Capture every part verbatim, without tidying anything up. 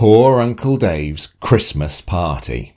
Poor Uncle Dave's Christmas Party.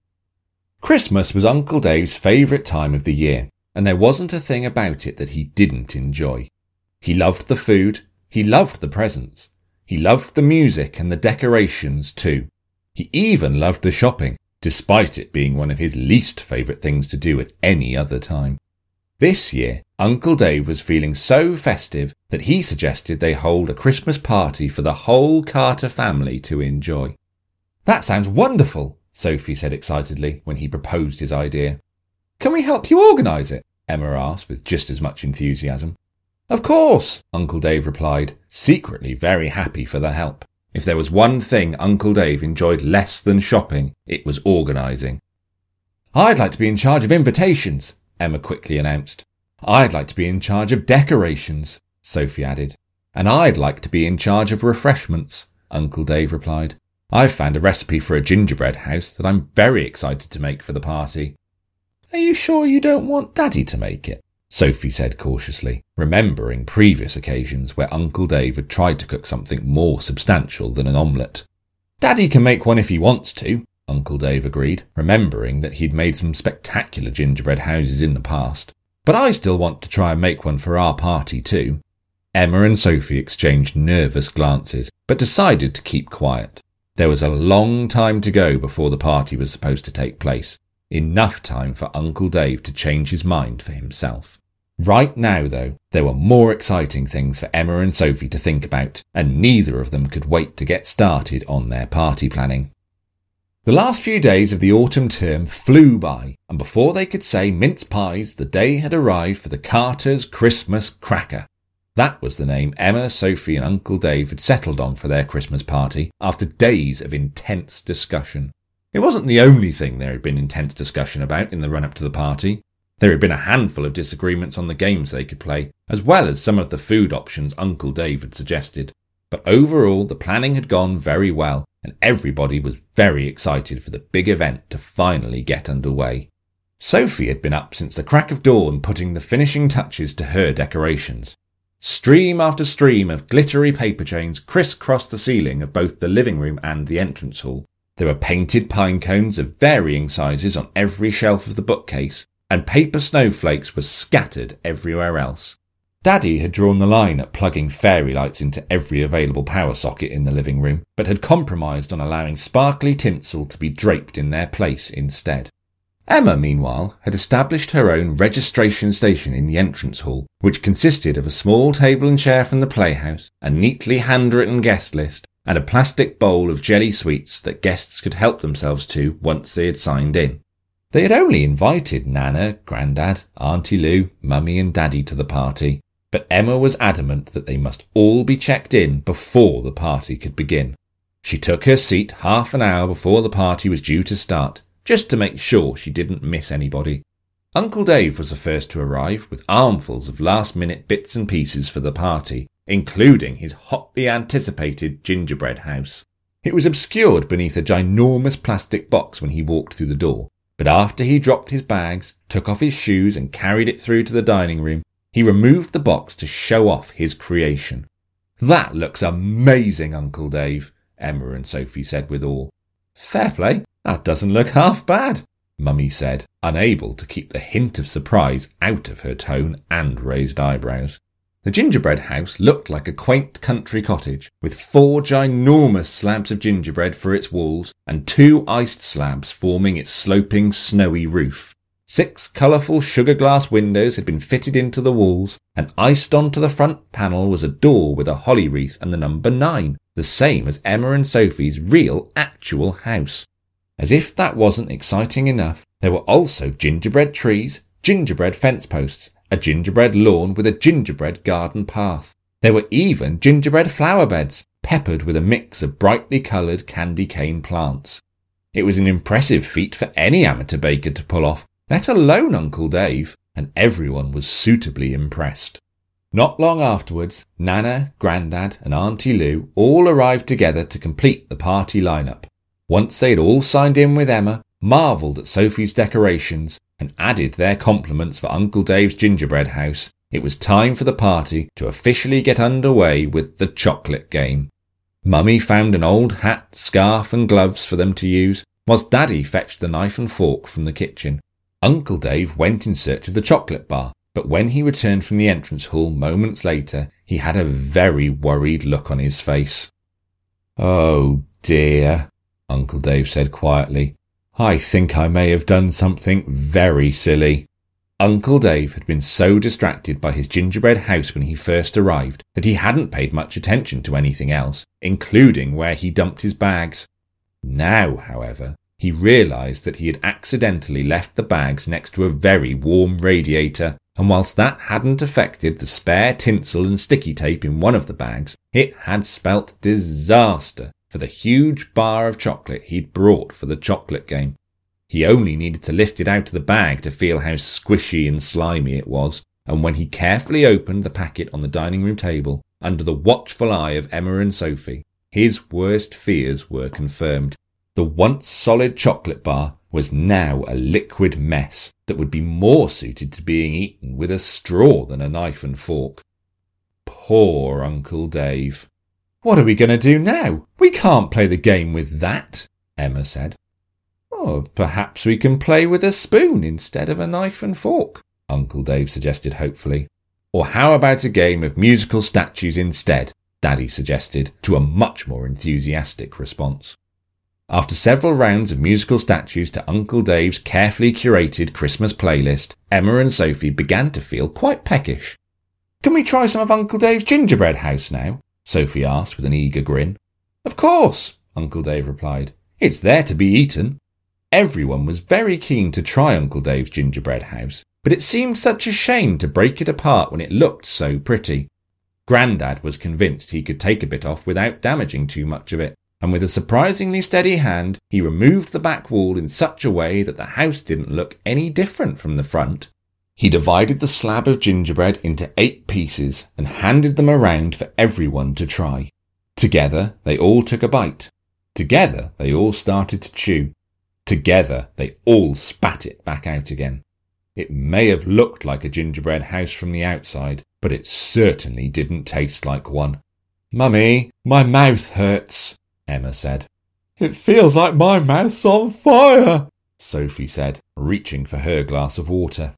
Christmas was Uncle Dave's favourite time of the year, and there wasn't a thing about it that he didn't enjoy. He loved the food, he loved the presents, he loved the music and the decorations too. He even loved the shopping, despite it being one of his least favourite things to do at any other time. This year, Uncle Dave was feeling so festive that he suggested they hold a Christmas party for the whole Carter family to enjoy. "That sounds wonderful," Sophie said excitedly when he proposed his idea. "Can we help you organise it?" Emma asked with just as much enthusiasm. "Of course," Uncle Dave replied, secretly very happy for the help. If there was one thing Uncle Dave enjoyed less than shopping, it was organising. "I'd like to be in charge of invitations," Emma quickly announced. "I'd like to be in charge of decorations," Sophie added. "And I'd like to be in charge of refreshments," Uncle Dave replied. "I've found a recipe for a gingerbread house that I'm very excited to make for the party." "Are you sure you don't want Daddy to make it?" Sophie said cautiously, remembering previous occasions where Uncle Dave had tried to cook something more substantial than an omelette. "Daddy can make one if he wants to," Uncle Dave agreed, remembering that he'd made some spectacular gingerbread houses in the past. "But I still want to try and make one for our party too." Emma and Sophie exchanged nervous glances, but decided to keep quiet. There was a long time to go before the party was supposed to take place. Enough time for Uncle Dave to change his mind for himself. Right now, though, there were more exciting things for Emma and Sophie to think about, and neither of them could wait to get started on their party planning. The last few days of the autumn term flew by, and before they could say mince pies, the day had arrived for the Carter's Christmas Cracker. That was the name Emma, Sophie and Uncle Dave had settled on for their Christmas party after days of intense discussion. It wasn't the only thing there had been intense discussion about in the run-up to the party. There had been a handful of disagreements on the games they could play, as well as some of the food options Uncle Dave had suggested. But overall, the planning had gone very well, and everybody was very excited for the big event to finally get underway. Sophie had been up since the crack of dawn putting the finishing touches to her decorations. Stream after stream of glittery paper chains crisscrossed the ceiling of both the living room and the entrance hall. There were painted pine cones of varying sizes on every shelf of the bookcase, and paper snowflakes were scattered everywhere else. Daddy had drawn the line at plugging fairy lights into every available power socket in the living room, but had compromised on allowing sparkly tinsel to be draped in their place instead. Emma, meanwhile, had established her own registration station in the entrance hall, which consisted of a small table and chair from the playhouse, a neatly handwritten guest list, and a plastic bowl of jelly sweets that guests could help themselves to once they had signed in. They had only invited Nana, Grandad, Auntie Lou, Mummy and Daddy to the party, but Emma was adamant that they must all be checked in before the party could begin. She took her seat half an hour before the party was due to start, just to make sure she didn't miss anybody. Uncle Dave was the first to arrive, with armfuls of last-minute bits and pieces for the party, including his hotly anticipated gingerbread house. It was obscured beneath a ginormous plastic box when he walked through the door, but after he dropped his bags, took off his shoes and carried it through to the dining room, he removed the box to show off his creation. "That looks amazing, Uncle Dave," Emma and Sophie said with awe. "Fair play, that doesn't look half bad," Mummy said, unable to keep the hint of surprise out of her tone and raised eyebrows. The gingerbread house looked like a quaint country cottage, with four ginormous slabs of gingerbread for its walls and two iced slabs forming its sloping, snowy roof. Six colourful sugar glass windows had been fitted into the walls, and iced onto the front panel was a door with a holly wreath and the number nine, the same as Emma and Sophie's real, actual house. As if that wasn't exciting enough, there were also gingerbread trees, gingerbread fence posts, a gingerbread lawn with a gingerbread garden path. There were even gingerbread flower beds, peppered with a mix of brightly coloured candy cane plants. It was an impressive feat for any amateur baker to pull off, let alone Uncle Dave, and everyone was suitably impressed. Not long afterwards, Nana, Grandad and Auntie Lou all arrived together to complete the party lineup. Once they had all signed in with Emma, marvelled at Sophie's decorations, and added their compliments for Uncle Dave's gingerbread house, it was time for the party to officially get underway with the chocolate game. Mummy found an old hat, scarf and gloves for them to use, whilst Daddy fetched the knife and fork from the kitchen. Uncle Dave went in search of the chocolate bar, but when he returned from the entrance hall moments later, he had a very worried look on his face. "Oh dear," Uncle Dave said quietly. "I think I may have done something very silly." Uncle Dave had been so distracted by his gingerbread house when he first arrived that he hadn't paid much attention to anything else, including where he dumped his bags. Now, however, he realised that he had accidentally left the bags next to a very warm radiator, and whilst that hadn't affected the spare tinsel and sticky tape in one of the bags, it had spelt disaster for the huge bar of chocolate he'd brought for the chocolate game. He only needed to lift it out of the bag to feel how squishy and slimy it was, and when he carefully opened the packet on the dining room table, under the watchful eye of Emma and Sophie, his worst fears were confirmed. The once solid chocolate bar was now a liquid mess that would be more suited to being eaten with a straw than a knife and fork. Poor Uncle Dave. "What are we going to do now? We can't play the game with that," Emma said. "Oh, perhaps we can play with a spoon instead of a knife and fork," Uncle Dave suggested hopefully. "Or how about a game of musical statues instead?" Daddy suggested, to a much more enthusiastic response. After several rounds of musical statues to Uncle Dave's carefully curated Christmas playlist, Emma and Sophie began to feel quite peckish. "Can we try some of Uncle Dave's gingerbread house now?" Sophie asked with an eager grin. "Of course," Uncle Dave replied. "It's there to be eaten." Everyone was very keen to try Uncle Dave's gingerbread house, but it seemed such a shame to break it apart when it looked so pretty. Grandad was convinced he could take a bit off without damaging too much of it, and with a surprisingly steady hand, he removed the back wall in such a way that the house didn't look any different from the front. He divided the slab of gingerbread into eight pieces and handed them around for everyone to try. Together, they all took a bite. Together, they all started to chew. Together, they all spat it back out again. It may have looked like a gingerbread house from the outside, but it certainly didn't taste like one. "Mummy, my mouth hurts," Emma said. "It feels like my mouth's on fire," Sophie said, reaching for her glass of water.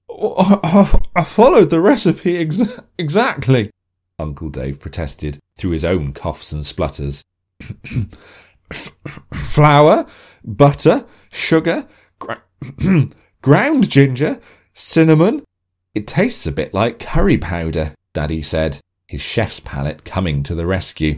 I, I followed the recipe ex- exactly, Uncle Dave protested through his own coughs and splutters. F- flour, butter, sugar, gra- ground ginger, cinnamon. It tastes a bit like curry powder, Daddy said, his chef's palate coming to the rescue.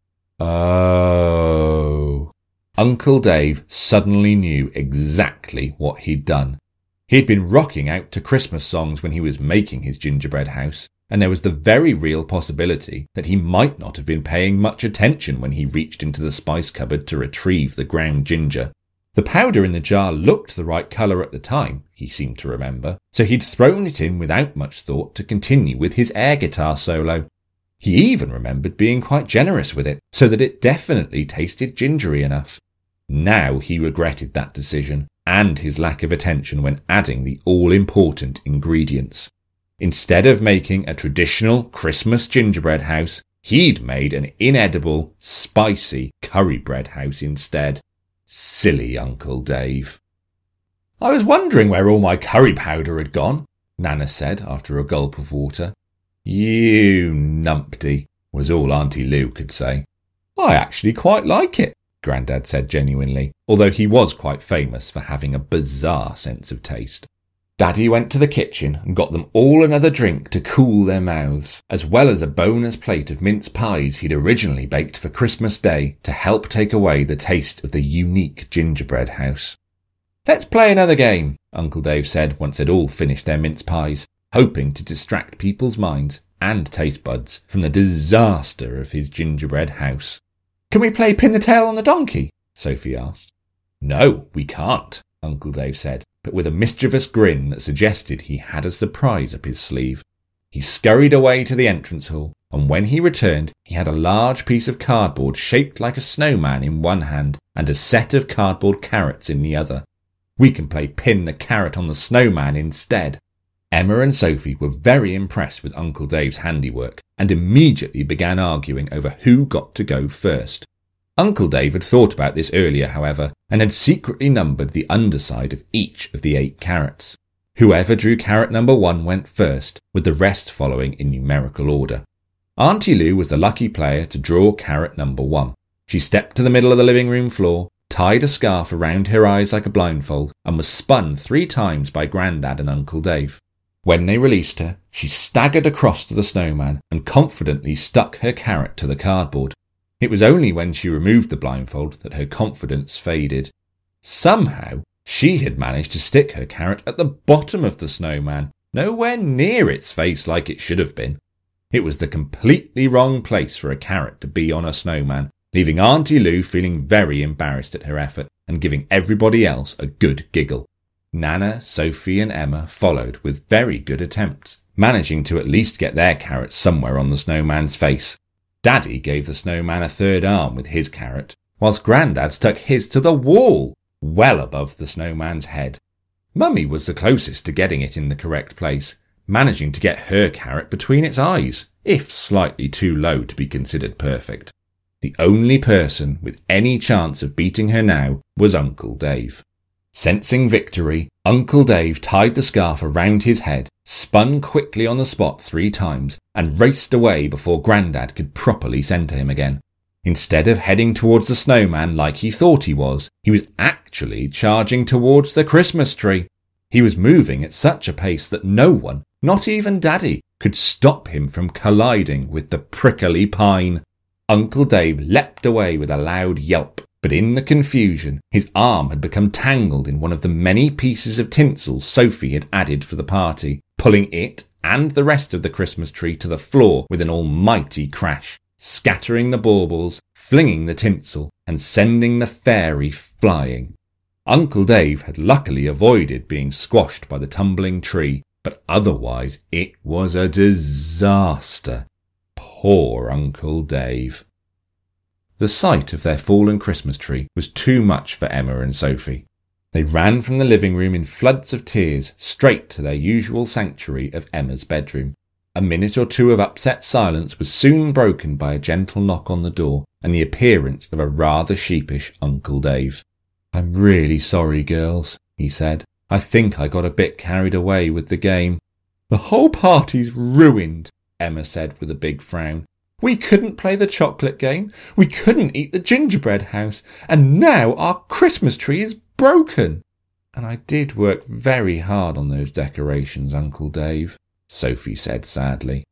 Oh. Uncle Dave suddenly knew exactly what he'd done. He'd been rocking out to Christmas songs when he was making his gingerbread house, and there was the very real possibility that he might not have been paying much attention when he reached into the spice cupboard to retrieve the ground ginger. The powder in the jar looked the right colour at the time, he seemed to remember, so he'd thrown it in without much thought to continue with his air guitar solo. He even remembered being quite generous with it, so that it definitely tasted gingery enough. Now he regretted that decision, and his lack of attention when adding the all-important ingredients. Instead of making a traditional Christmas gingerbread house, he'd made an inedible, spicy curry bread house instead. Silly Uncle Dave. I was wondering where all my curry powder had gone, Nana said after a gulp of water. You numpty, was all Auntie Lou could say. I actually quite like it, Grandad said genuinely, although he was quite famous for having a bizarre sense of taste. Daddy went to the kitchen and got them all another drink to cool their mouths, as well as a bonus plate of mince pies he'd originally baked for Christmas Day to help take away the taste of the unique gingerbread house. Let's play another game, Uncle Dave said once they'd all finished their mince pies, hoping to distract people's minds and taste buds from the disaster of his gingerbread house. Can we play pin the tail on the donkey? Sophie asked. No, we can't, Uncle Dave said, but with a mischievous grin that suggested he had a surprise up his sleeve. He scurried away to the entrance hall, and when he returned, he had a large piece of cardboard shaped like a snowman in one hand and a set of cardboard carrots in the other. We can play pin the carrot on the snowman instead. Emma and Sophie were very impressed with Uncle Dave's handiwork and immediately began arguing over who got to go first. Uncle Dave had thought about this earlier, however, and had secretly numbered the underside of each of the eight carrots. Whoever drew carrot number one went first, with the rest following in numerical order. Auntie Lou was the lucky player to draw carrot number one. She stepped to the middle of the living room floor, tied a scarf around her eyes like a blindfold, and was spun three times by Grandad and Uncle Dave. When they released her, she staggered across to the snowman and confidently stuck her carrot to the cardboard. It was only when she removed the blindfold that her confidence faded. Somehow, she had managed to stick her carrot at the bottom of the snowman, nowhere near its face like it should have been. It was the completely wrong place for a carrot to be on a snowman, leaving Auntie Lou feeling very embarrassed at her effort and giving everybody else a good giggle. Nana, Sophie and Emma followed with very good attempts, managing to at least get their carrot somewhere on the snowman's face. Daddy gave the snowman a third arm with his carrot, whilst Grandad stuck his to the wall, well above the snowman's head. Mummy was the closest to getting it in the correct place, managing to get her carrot between its eyes, if slightly too low to be considered perfect. The only person with any chance of beating her now was Uncle Dave. Sensing victory, Uncle Dave tied the scarf around his head, spun quickly on the spot three times, and raced away before Grandad could properly centre him again. Instead of heading towards the snowman like he thought he was, he was actually charging towards the Christmas tree. He was moving at such a pace that no one, not even Daddy, could stop him from colliding with the prickly pine. Uncle Dave leapt away with a loud yelp, but in the confusion, his arm had become tangled in one of the many pieces of tinsel Sophie had added for the party, pulling it and the rest of the Christmas tree to the floor with an almighty crash, scattering the baubles, flinging the tinsel, and sending the fairy flying. Uncle Dave had luckily avoided being squashed by the tumbling tree, but otherwise it was a disaster. Poor Uncle Dave. The sight of their fallen Christmas tree was too much for Emma and Sophie. They ran from the living room in floods of tears straight to their usual sanctuary of Emma's bedroom. A minute or two of upset silence was soon broken by a gentle knock on the door and the appearance of a rather sheepish Uncle Dave. "I'm really sorry, girls," he said. "I think I got a bit carried away with the game." "The whole party's ruined," Emma said with a big frown. "We couldn't play the chocolate game, we couldn't eat the gingerbread house, and now our Christmas tree is broken." "And I did work very hard on those decorations, Uncle Dave," Sophie said sadly.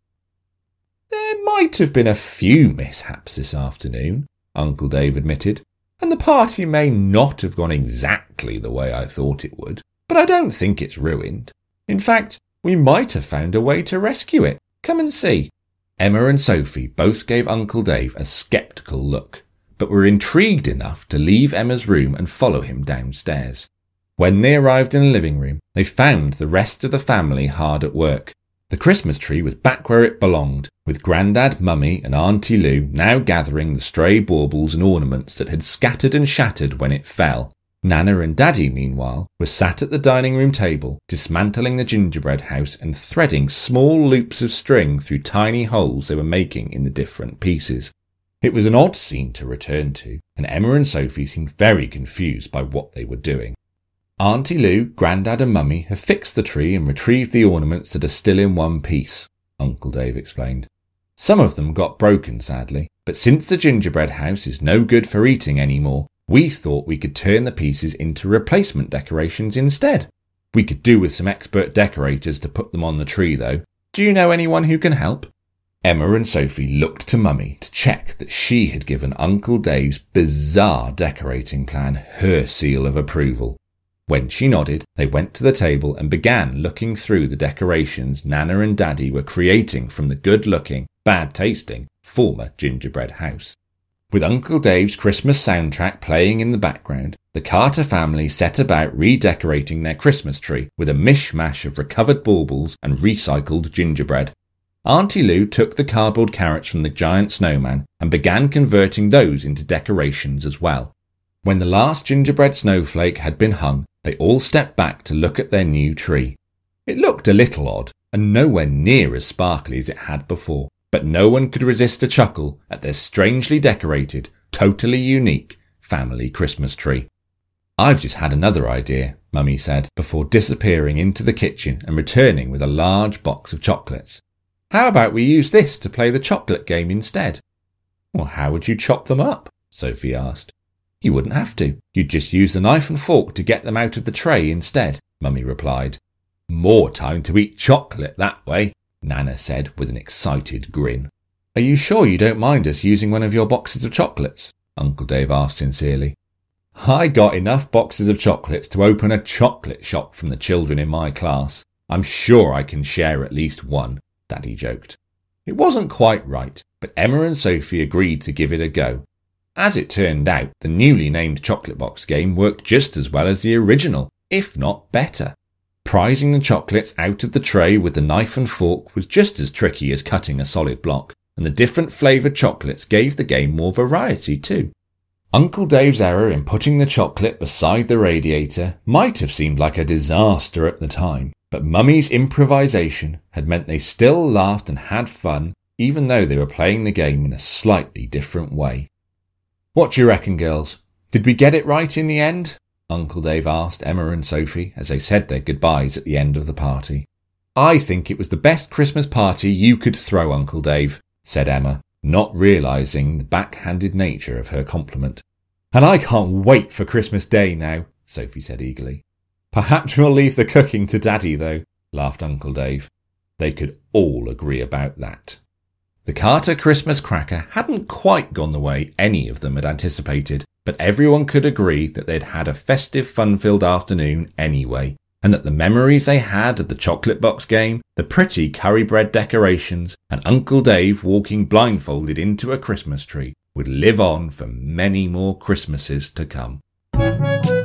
"There might have been a few mishaps this afternoon," Uncle Dave admitted, "and the party may not have gone exactly the way I thought it would, but I don't think it's ruined. In fact, we might have found a way to rescue it. Come and see." Emma and Sophie both gave Uncle Dave a sceptical look, but were intrigued enough to leave Emma's room and follow him downstairs. When they arrived in the living room, they found the rest of the family hard at work. The Christmas tree was back where it belonged, with Grandad, Mummy and Auntie Lou now gathering the stray baubles and ornaments that had scattered and shattered when it fell. Nana and Daddy, meanwhile, were sat at the dining room table, dismantling the gingerbread house and threading small loops of string through tiny holes they were making in the different pieces. It was an odd scene to return to, and Emma and Sophie seemed very confused by what they were doing. Auntie Lou, Grandad and Mummy have fixed the tree and retrieved the ornaments that are still in one piece, Uncle Dave explained. Some of them got broken, sadly, but since the gingerbread house is no good for eating anymore, we thought we could turn the pieces into replacement decorations instead. We could do with some expert decorators to put them on the tree, though. Do you know anyone who can help? Emma and Sophie looked to Mummy to check that she had given Uncle Dave's bizarre decorating plan her seal of approval. When she nodded, they went to the table and began looking through the decorations Nana and Daddy were creating from the good-looking, bad-tasting, former gingerbread house. With Uncle Dave's Christmas soundtrack playing in the background, the Carter family set about redecorating their Christmas tree with a mishmash of recovered baubles and recycled gingerbread. Auntie Lou took the cardboard carrots from the giant snowman and began converting those into decorations as well. When the last gingerbread snowflake had been hung, they all stepped back to look at their new tree. It looked a little odd, and nowhere near as sparkly as it had before, but no one could resist a chuckle at their strangely decorated, totally unique family Christmas tree. "I've just had another idea," Mummy said, before disappearing into the kitchen and returning with a large box of chocolates. "How about we use this to play the chocolate game instead?" "Well, how would you chop them up?" Sophie asked. "You wouldn't have to. You'd just use the knife and fork to get them out of the tray instead," Mummy replied. "More time to eat chocolate that way," Nana said with an excited grin. "Are you sure you don't mind us using one of your boxes of chocolates?" Uncle Dave asked sincerely. "I got enough boxes of chocolates to open a chocolate shop from the children in my class. I'm sure I can share at least one," Daddy joked. It wasn't quite right, but Emma and Sophie agreed to give it a go. As it turned out, the newly named chocolate box game worked just as well as the original, if not better. Prizing the chocolates out of the tray with the knife and fork was just as tricky as cutting a solid block, and the different flavoured chocolates gave the game more variety too. Uncle Dave's error in putting the chocolate beside the radiator might have seemed like a disaster at the time, but Mummy's improvisation had meant they still laughed and had fun, even though they were playing the game in a slightly different way. "What do you reckon, girls? Did we get it right in the end?" Uncle Dave asked Emma and Sophie as they said their goodbyes at the end of the party. "I think it was the best Christmas party you could throw, Uncle Dave," said Emma, not realising the backhanded nature of her compliment. "And I can't wait for Christmas Day now," Sophie said eagerly. "Perhaps we'll leave the cooking to Daddy, though," laughed Uncle Dave. They could all agree about that. The Carter Christmas cracker hadn't quite gone the way any of them had anticipated, but everyone could agree that they'd had a festive, fun-filled afternoon anyway, and that the memories they had of the chocolate box game, the pretty curry bread decorations, and Uncle Dave walking blindfolded into a Christmas tree would live on for many more Christmases to come.